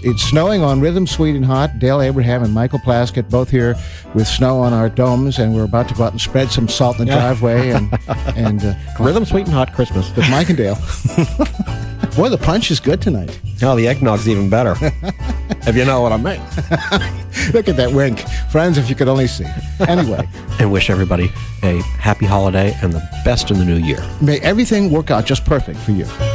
It's snowing on Rhythm Sweet and Hot. Dale Abraham and Michael Plaskett both here with snow on our domes, and we're about to go out and spread some salt in the driveway. And Rhythm Sweet and Hot Christmas. With Mike and Dale. Boy, the punch is good tonight. Oh, the eggnog's even better. If you know what I mean. Look at that wink. Friends, if you could only see. Anyway. And wish everybody a happy holiday and the best in the new year. May everything work out just perfect for you.